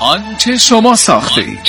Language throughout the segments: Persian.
آنچه شما ساخته اید.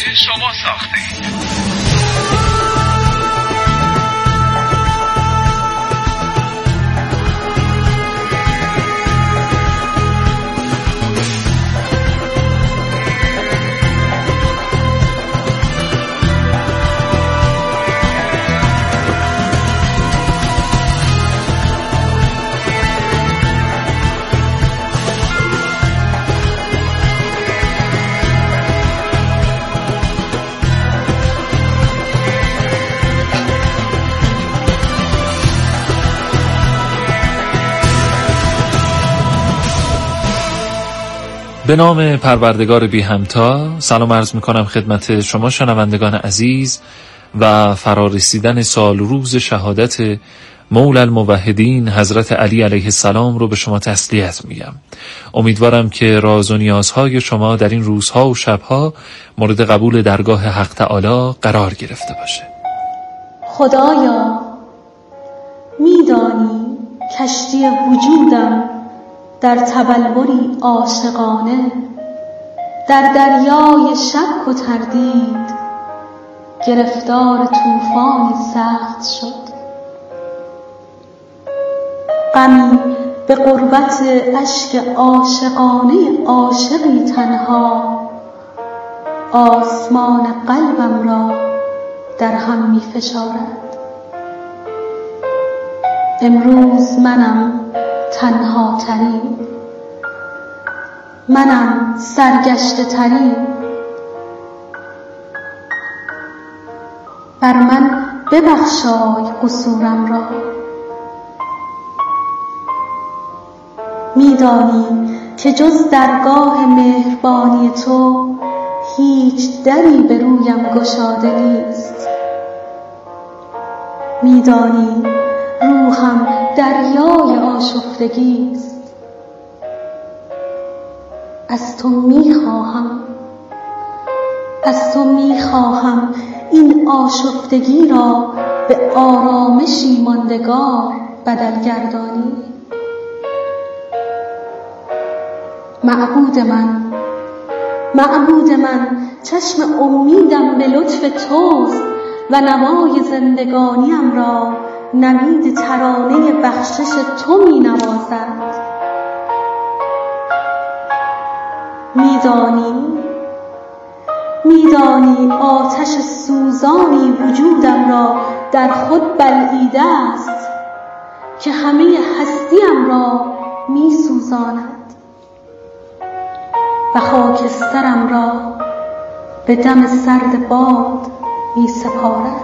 به نام پروردگار بی همتا. سلام عرض میکنم خدمت شما شنوندگان عزیز و فرارسیدن سال روز شهادت مولا الموحدین حضرت علی علیه السلام رو به شما تسلیت میگم. امیدوارم که راز و نیازهای شما در این روزها و شبها مورد قبول درگاه حق تعالی قرار گرفته باشه. خدایا میدانی کشتی وجودم در تبلوری عاشقانه در دریای شک و تردید گرفتار طوفانی سخت شد. غمی به غربت اشک عاشقانه عاشقی تنها آسمان قلبم را در هم می فشارد. امروز منم تنها ترین، منم سرگشته ترین. بر من ببخشای قصورم را. میدانی که جز درگاه مهربانی تو هیچ دری به رویم گشاده نیست. میدانی روحم دریای آشفتگی است. از تو میخواهم این آشفتگی را به آرامشی ماندگار بدل گردانی. معبود من چشم امیدم به لطف توست و نوای زندگانیم را نوید ترانه بخشش تو می نوازد. میدانی آتش سوزانی وجودم را در خود بلعیده است که همه هستیم را می سوزاند و خاکسترم را به دم سرد باد می سپارد.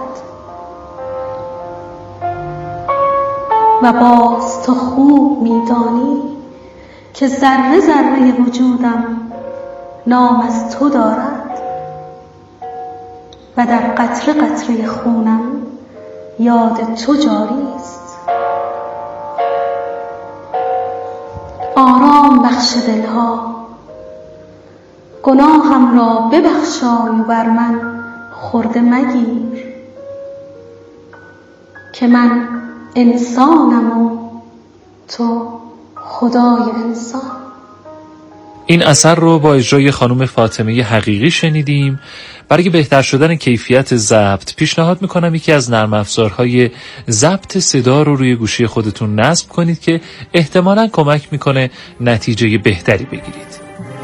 و باز تو خوب میدانی که ذره ذره وجودم نام از تو دارد و در قطره قطره خونم یاد تو جاری است. آرام بخش دلها، گناهم را ببخشای و بر من خورده مگیر که من انسانم و تو خدای انسان. این اثر رو با اجرای خانم فاطمه حقیقی شنیدیم. برای بهتر شدن کیفیت ضبط پیشنهاد میکنم یکی از نرم افزارهای ضبط صدا رو روی گوشی خودتون نصب کنید که احتمالاً کمک میکنه نتیجه بهتری بگیرید.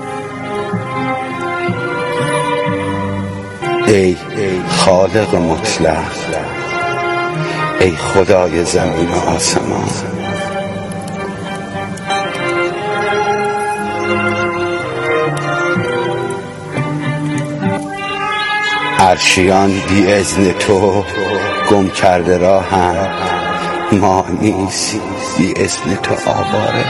ای خالق مطلق، ای خدای زمین و آسمان، عرشیان بی اذن تو گم کرده راهم، ما نیز بی اذن تو آواره.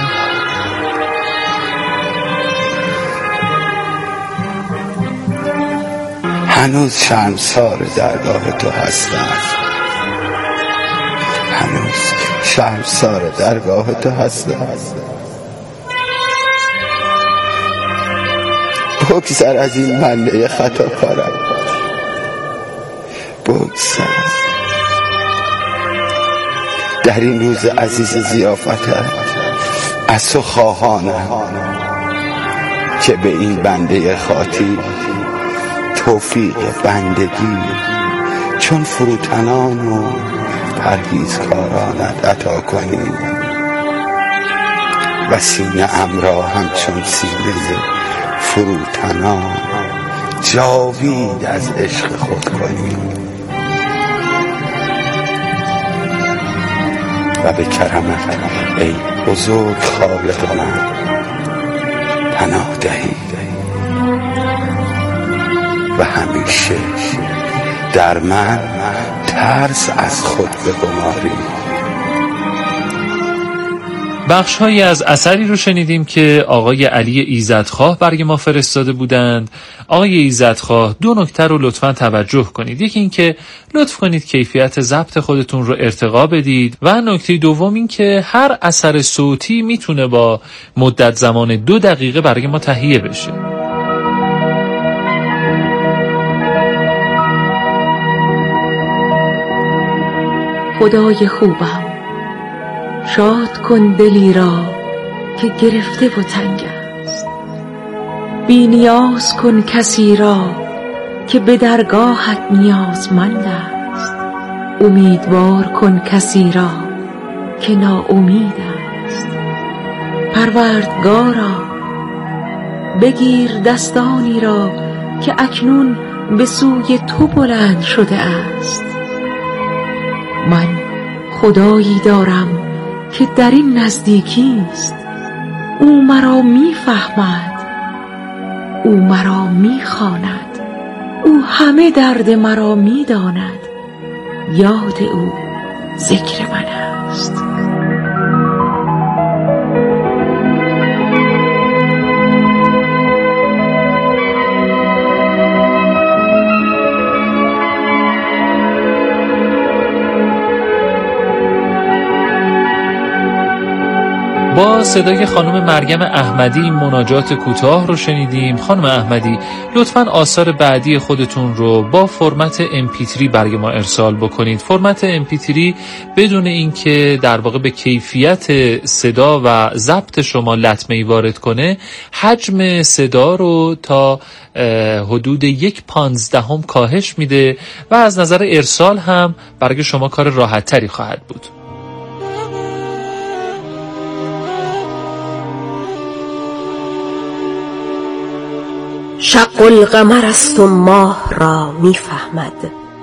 هنوز شرمسار درگاه تو هستم، هنوز شرمسار درگاه تو هستم. بگذر از این بنده خطاکارم، بگذر. در این روز عزیز ضیافتت از تو خواهانم که به این بنده خاطی توفیق بندگی چون فروتنان و پرهیزکارانت عطا کنی و سینه ام را همچون سینه فروتنان جاوید از عشق خود کنی و به کرمت ای بزرگ خالق من پناه دهی و همیشه در من ترس از خود بگماری. بخش‌هایی از اثری رو شنیدیم که آقای علی ایزدخواه برای ما فرستاده بودند. آقای ایزدخواه، دو نکته رو لطفاً توجه کنید. یکی این که لطف کنید کیفیت ضبط خودتون رو ارتقا بدید و نکته دوم این که هر اثر صوتی میتونه با مدت زمان 2 دقیقه برای ما تهیه بشه. خدای خوبم، شاد کن دلی را که گرفته و تنگ است، بی نیاز کن کسی را که به درگاهت نیازمند است، امیدوار کن کسی را که ناامید است. پروردگارا بگیر دستانی را که اکنون به سوی تو بلند شده است. من خدایی دارم که در این نزدیکی است، او مرا میفهمد، او مرا میخواند، او همه درد مرا میداند، یاد او ذکر من است. با صدای خانم مریم احمدی این مناجات کوتاه رو شنیدیم. خانم احمدی لطفاً آثار بعدی خودتون رو با فرمت MP3 برای ما ارسال بکنید. فرمت MP3 بدون اینکه در واقع به کیفیت صدا و ضبط شما لطمه‌ای وارد کنه، حجم صدا رو تا حدود 1/15 کاهش میده و از نظر ارسال هم برای شما کار راحت تری خواهد بود. شق القمر است و ماه را میفهمد،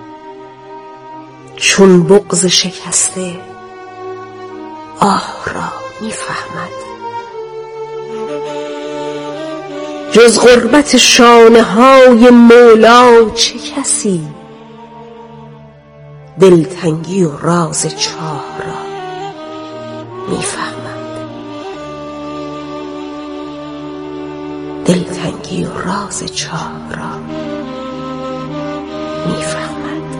چون بغض شکسته آه را میفهمد. جز غربت شانه های مولا چه کسی، دلتنگی و راز چاه را میفهمد. دلتنگی و راز چاه را میفهمد.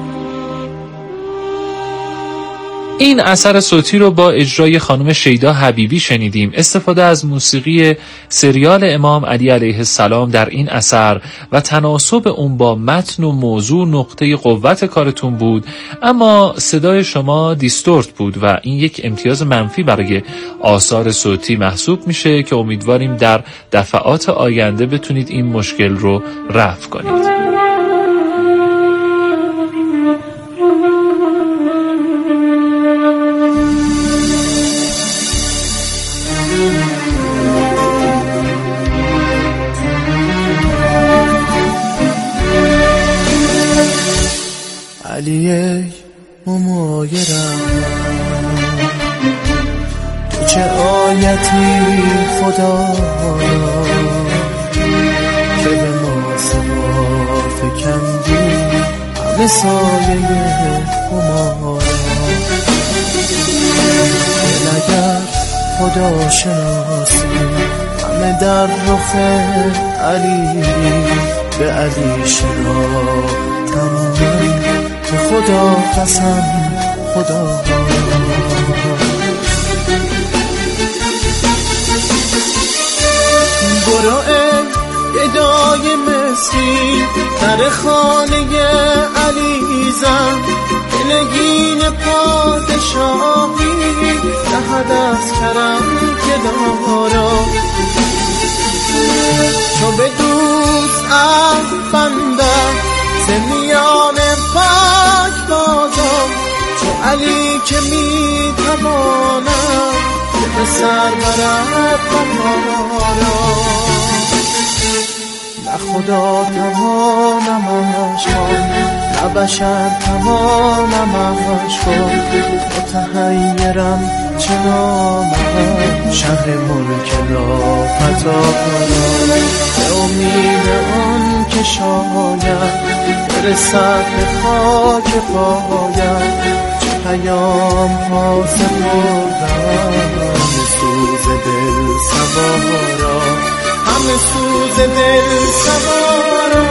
این اثر صوتی رو با اجرای خانم شیدا حبیبی شنیدیم. استفاده از موسیقی سریال امام علی علیه السلام در این اثر و تناسب اون با متن و موضوع نقطه قوت کارتون بود، اما صدای شما دیستورت بود و این یک امتیاز منفی برای آثار صوتی محسوب میشه که امیدواریم در دفعات آینده بتونید این مشکل رو رفع کنید. علی ای ممایرم، تو چه آیتی خدا که به ما سوا فکندی همه سایه همارا. دل اگر خدا شناسی همه در رخ علی، به علی شناختن به خدا قسم خدا. برو ای گدای مسکین در خانه علی زن، به نگین پادشاهی نهد از کرم که دارا. بندم ز میان پاک بازم، چو علی که میتوانم که به سر برد بهارا. نه خدا توانمش کن، نه بشر توانمش کن، متحیرم چه نامم شهر ملک لافتا به امید آن که شاید برسد به خاک پایم. چه پیام ها سپردم همه سوز دل سوارا، همه سوز دل سوارا.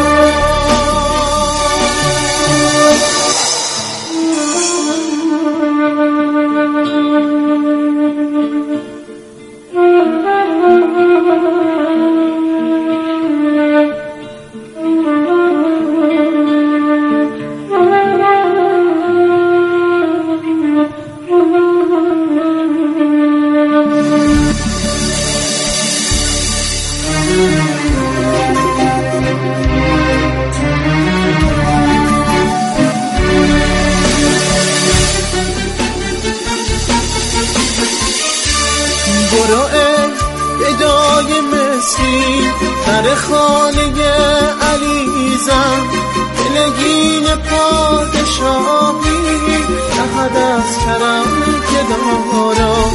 برو ای گدای مصری در خانه علیزم، به نگین پادشاهی نهد از کرم که دارم.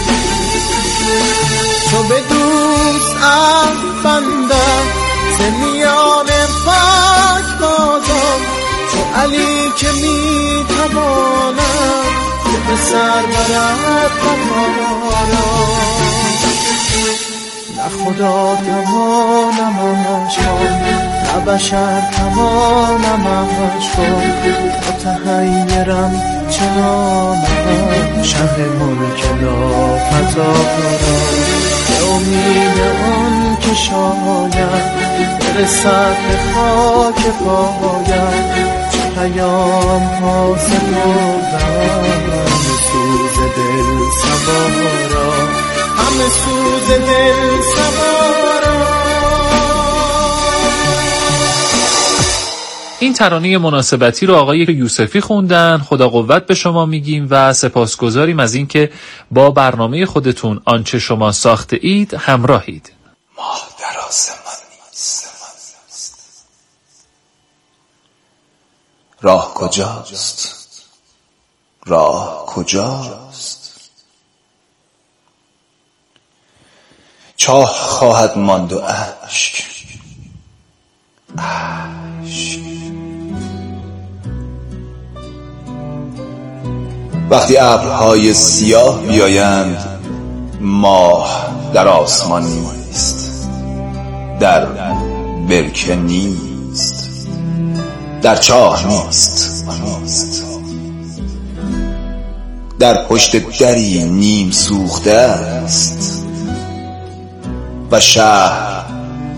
تو به دوست عهد بندم ز میان پاک بازم، چو علی که میتوانم که به سر برد بهارا. نه خدا توانمش کن، نه بشر توانمش کن، متحیرم چه نامم شهر ملک لافتا به امید آن که شاید برسد به خاک پایم. چه پیام ها سپردم سوز دل سوارا، همه سوز دل سوارا. این ترانه مناسبتی رو آقای یوسفی خوندن. خدا قوت به شما میگیم و سپاسگزاریم از اینکه با برنامه خودتون آنچه شما ساخته اید همراهید. ماه در آسمان نیست، راه کجاست؟ راه کجاست؟ چاه خواهد ماند و اشک، وقتی ابرهای سیاه بیایند ماه در آسمان نیست، در برکه نیست، در چاه نیست، در پشت دری نیم سوخته است و شهر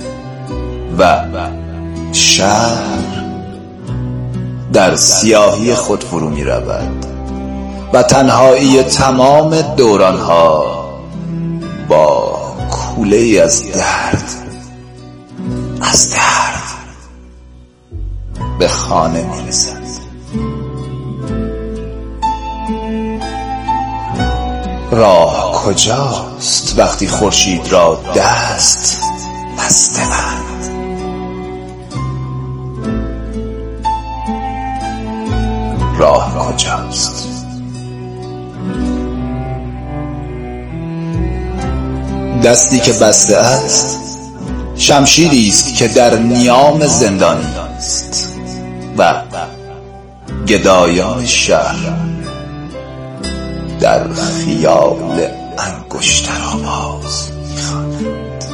در سیاهی خود فرو می رود و تنهایی تمام دورانها با کوله از درد به خانه می رسد. راه کجاست وقتی خورشید را دست بسته‌اند؟ راه کجاست؟ دستی که بسته است شمشیری است که در نیام زندانی است و گدایان شهر در خیال انگشتر آواز می‌خوانند.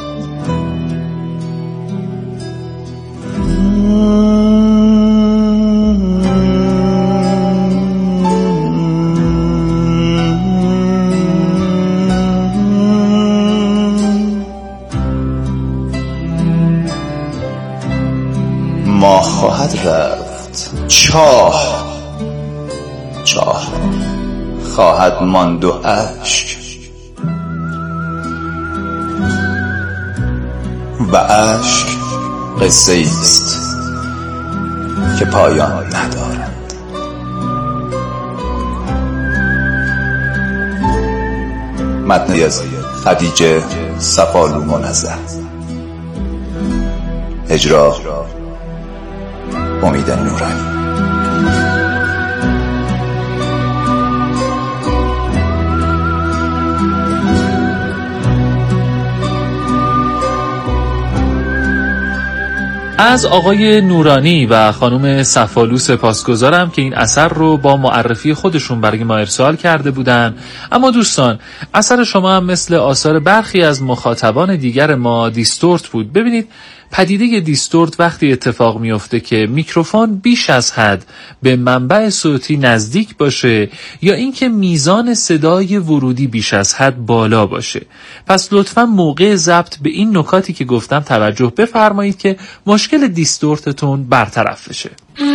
ماه خواهد رفت، چاه خواهد ماند و اشک، و اشک قصه است که پایان ندارد. متنی از خدیجه صفالو منزه، اجرا امید نورانی. از آقای نورانی و خانم صفالو سپاسگزارم که این اثر رو با معرفی خودشون برای ما ارسال کرده بودن. اما دوستان، اثر شما هم مثل آثار برخی از مخاطبان دیگر ما دیستورت بود. ببینید، پدیده دیستورت وقتی اتفاق میفته که میکروفون بیش از حد به منبع صوتی نزدیک باشه یا اینکه میزان صدای ورودی بیش از حد بالا باشه. پس لطفاً موقع ضبط به این نکاتی که گفتم توجه بفرمایید که مشکل دیستورتتون برطرف بشه.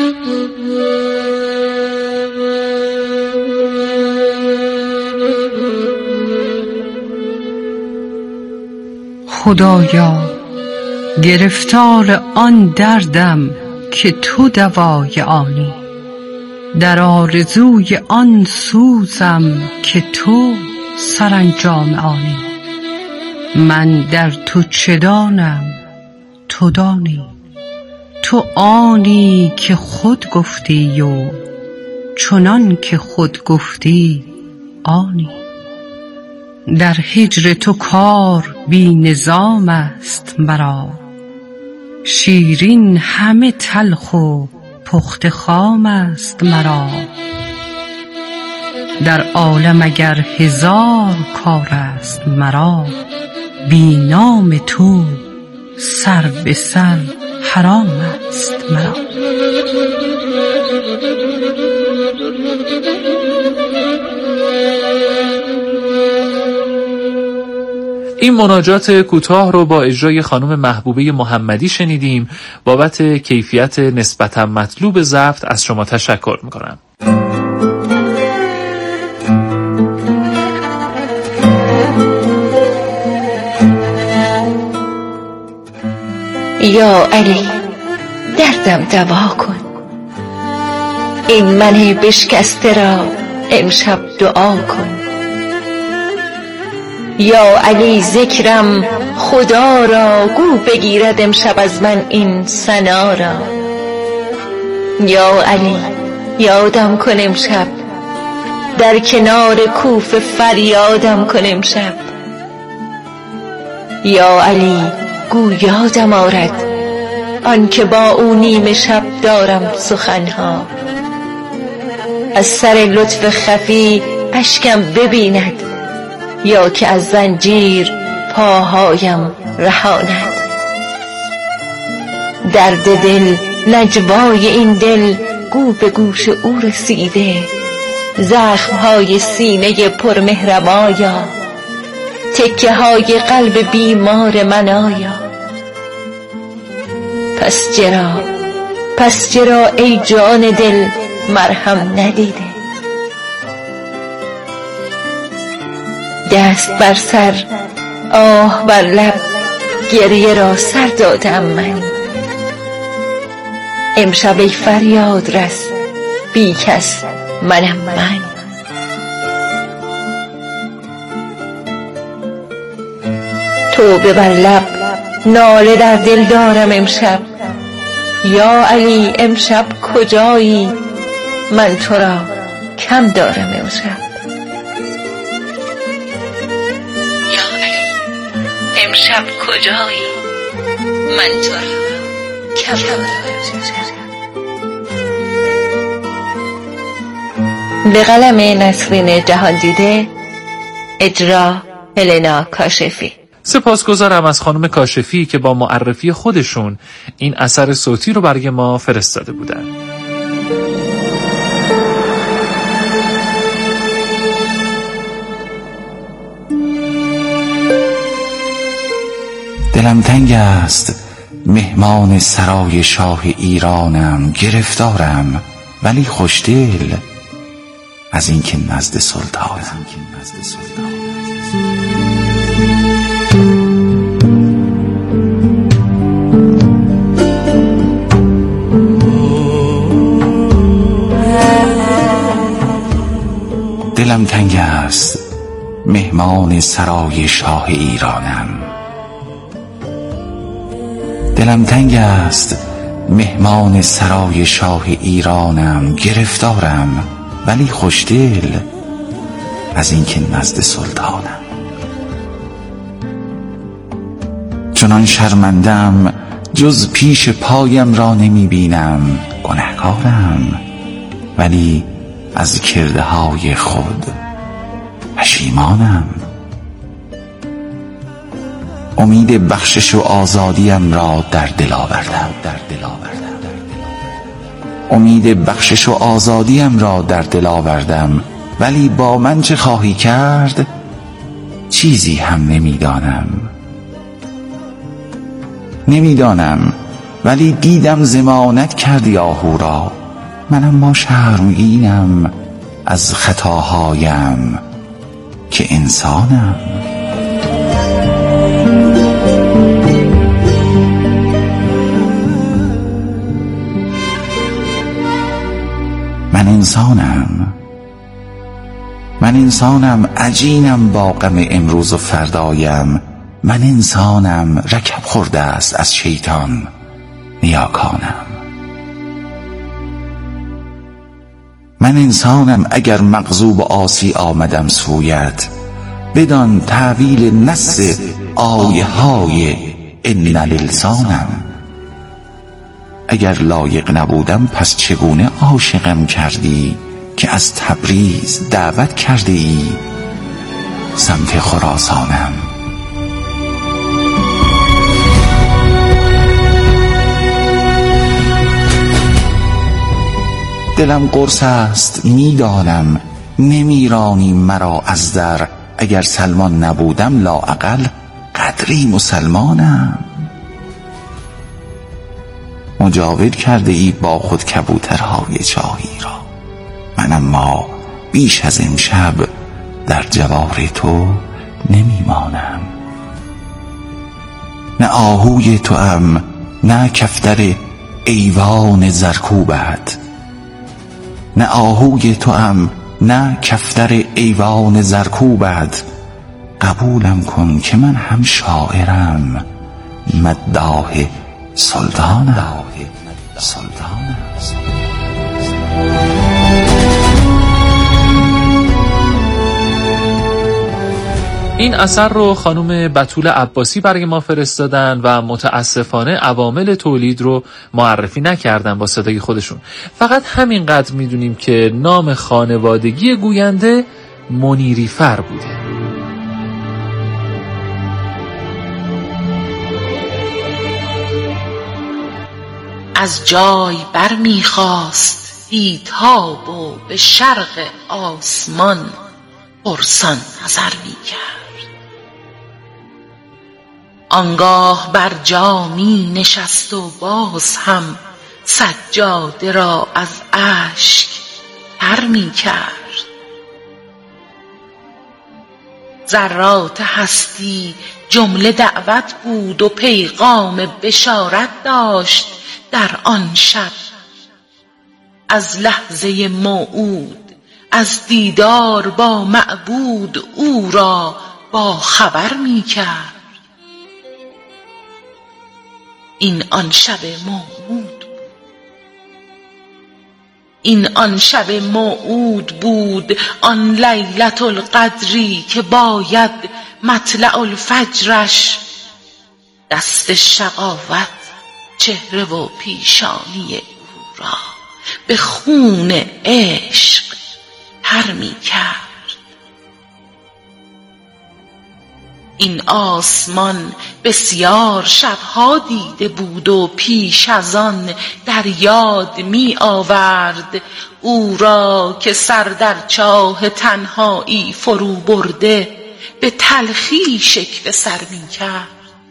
خدایا، گرفتار آن دردم که تو دوای آنی، در آرزوی آن سوزم که تو سرانجام آنی. من در تو چه دانم تو دانی، تو آنی که خود گفتی و چنان که خود گفتی آنی. در هجر تو کار بی نظام است مرا، شیرین همه تلخ و پخت خام است مرا. در عالم اگر هزار کار است مرا، بی نام تو سر به سر حرام است مرا. این مناجات کوتاه رو با اجرای خانم محبوبه محمدی شنیدیم. بابت کیفیت نسبتا مطلوب ضبط از شما تشکر میکنم. یا علی، دردم دوا کن، این من بشکسته را امشب دعا کن. یا علی، ذکرم خدا را، گو بگیرد امشب از من این ثنا را. یا علی، یادم کن امشب، در کنار کوفه فریادم کن امشب. یا علی، گو یادم آرد آن که با او نیم شب دارم سخنها. از سر لطف خفی اشکم ببیند، یا که از زنجیر پاهایم رهاند. درد دل، نجوای این دل، گو به گوش او رسیده. زخمهای سینه پرمهربایا، تکه های قلب بیمار من آیا. پس چرا ای جان دل مرهم ندیده؟ دست بر سر، آه بر لب، گریه را سر دادم من. امشب ای فریاد رس، بی کس منم من. توبه بر لب، ناله در دل دارم امشب. یا علی، امشب کجایی؟ من تو را کم دارم امشب. امشب کجایی؟ من تو را کم دارم. به قلم نسرین جهاندیده، اجرا هلنا کاشفی. سپاسگزارم از خانم کاشفی که با معرفی خودشون این اثر صوتی رو برای ما فرستاده بودن. دلم تنگ است، مهمان سرای شاه ایرانم، گرفتارم ولی خوشدل از این که نزد سلطانم. دلم تنگ است مهمان سرای شاه ایرانم. دلم تنگ است مهمان سرای شاه ایرانم. گرفتارم ولی خوشدل از اینکه نزد سلطانم. چنان شرمندم جز پیش پایم را نمی بینم. گنهکارم ولی از کرده های خود پشیمانم. امید بخشش و آزادیم را در دل آوردم. امید بخشش و آزادیم را در دل آوردم، ولی با من چه خواهی کرد چیزی هم نمیدانم. ولی دیدم ضمانت کردی آهو را. من اما شرمگینم از خطاهایم که انسانم. من انسانم عجینم با غم امروز و فردایم. من انسانم رکب خورده است از شیطان نیاکانم. من انسانم اگر مغضوب و عاصی آمدم سویت، بدان تعویل نص آیه های ان للسانم. اگر لایق نبودم پس چگونه عاشقم کردی که از تبریز دعوت کرده ای سمت خراسانم. دلم قرص است میدانم نمیرانی مرا از در. اگر سلمان نبودم لااقل قدری مسلمانم. مجاور کرده ای با خود کبوترهای چاهی را. من اما بیش از امشب در جوار تو نمیمانم. نه آهوی تو ام نه کفتر ایوان زرکوبت. نه آهوی تو ام نه کفتر ایوان زرکوبت. قبولم کن که من هم شاعرم مداح سلطانم. این اثر رو خانم بتول عباسی برای ما فرستادن و متاسفانه عوامل تولید رو معرفی نکردن با صدای خودشون. فقط همینقدر میدونیم که نام خانوادگی گوینده منیریفر بوده. از جای بر میخواست بیتاب و به شرق آسمان پرسان نظر میکرد. آنگاه بر جا می نشست و باز هم سجاده را از اشک تر می کرد. ذرات هستی جمله دعوت بود و پیغام بشارت داشت در آن شب. از لحظه موعود، از دیدار با معبود او را با خبر می کرد. این آن شب موعود، این آن شب موعود بود، آن لیلة القدری که باید مطلع الفجرش دست شقاوت چهره و پیشانی او را به خون عشق تر می کرد. این آسمان بسیار شبها دیده بود و پیش از آن در یاد می آورد او را که سر در چاه تنهایی فرو برده به تلخی شکوه سر می کرد.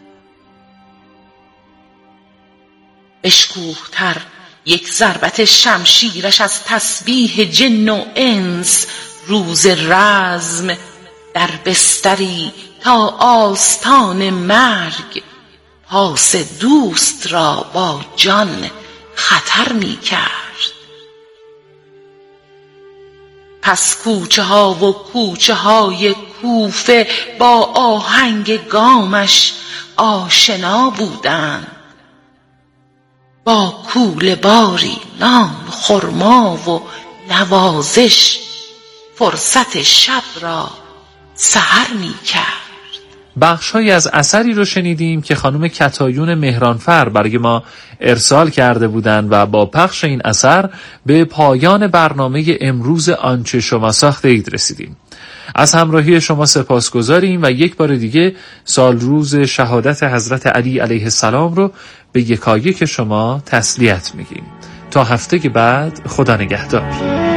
بشکوه‌تر یک ضربت شمشیرش از تسبیح جن و انس روز رزم در بستری تا آستان مرگ پاس دوست را با جان خطر می کرد. پس کوچه ها و کوچه های کوفه با آهنگ گامش آشنا بودند. با کوله باری نان خرما و نوازش فرصت شب را سحر می کرد. بخش‌هایی از اثری رو شنیدیم که خانم کتایون مهرانفر برای ما ارسال کرده بودند و با پخش این اثر به پایان برنامه امروز آنچه شما ساخته اید رسیدیم. از همراهی شما سپاسگزاریم و یک بار دیگه سال روز شهادت حضرت علی علیه السلام رو به یکایک شما تسلیت میگیم. تا هفته که بعد، خدا نگهدار.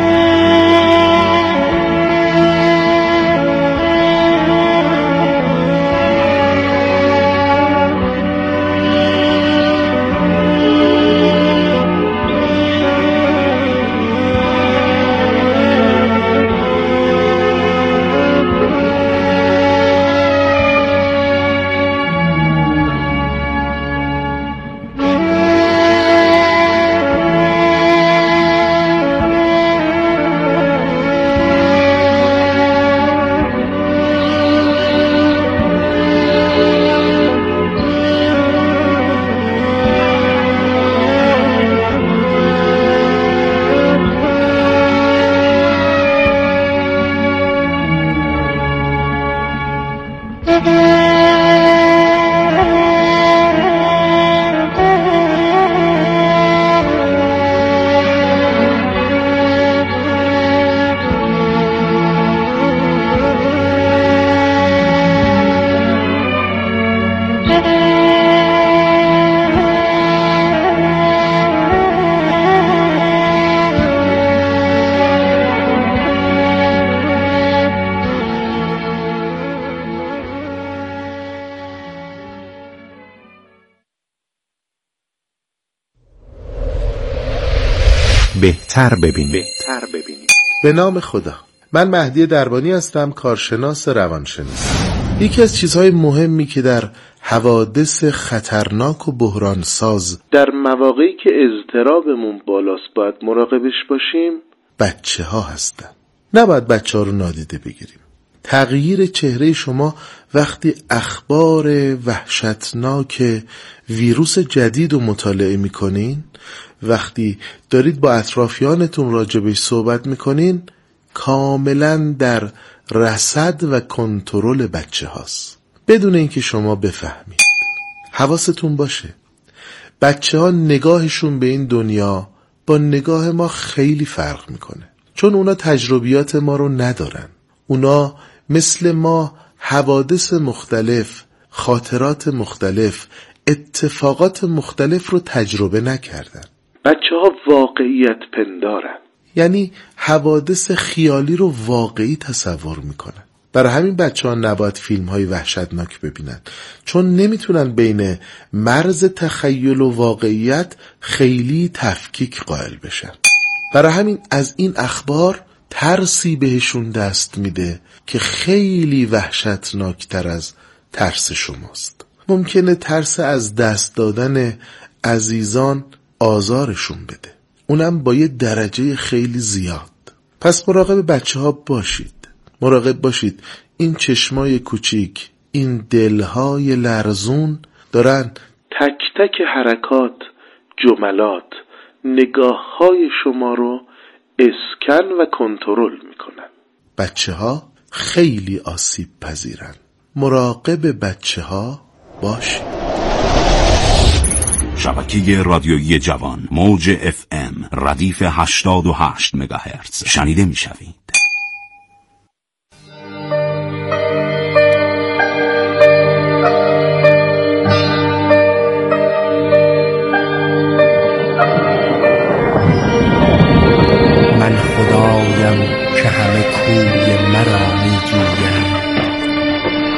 بهتر ببینید. به نام خدا. من مهدی دربانی هستم، کارشناس روانشناسی. یکی از چیزهای مهمی که در حوادث خطرناک و بحرانساز در مواقعی که اضطرابمون بالاست باید مراقبش باشیم، بچه ها هستن. نباید بچه ها رو نادیده بگیریم. تغییر چهره شما وقتی اخبار وحشتناک ویروس جدید رو مطالعه میکنین، وقتی دارید با اطرافیانتون راجبش صحبت میکنین، کاملا در رصد و کنترل بچه هاست، بدون اینکه شما بفهمید. حواستون باشه، بچه ها نگاهشون به این دنیا با نگاه ما خیلی فرق میکنه، چون اونا تجربیات ما رو ندارن. اونا مثل ما حوادث مختلف، خاطرات مختلف، اتفاقات مختلف رو تجربه نکردن. بچه ها واقعیت پندارن، یعنی حوادث خیالی رو واقعی تصور میکنن. برای همین بچه ها نباید فیلم های وحشتناک ببینن، چون نمیتونن بین مرز تخیل و واقعیت خیلی تفکیک قائل بشن. برای همین از این اخبار ترسی بهشون دست میده که خیلی وحشتناکتر از ترس شماست. ممکنه ترس از دست دادن عزیزان آزارشون بده، اونم با یه درجه خیلی زیاد. پس مراقب بچه ها باشید. مراقب باشید این چشمای کوچیک، این دلهای لرزون دارن تک تک حرکات، جملات، نگاههای شما رو اسکن و کنترل میکنن. بچه ها خیلی آسیب پذیرن. مراقب بچه ها باشید. شبکه رادیویی جوان، موج FM ردیف 88 مگاهرتز شنیده میشوید.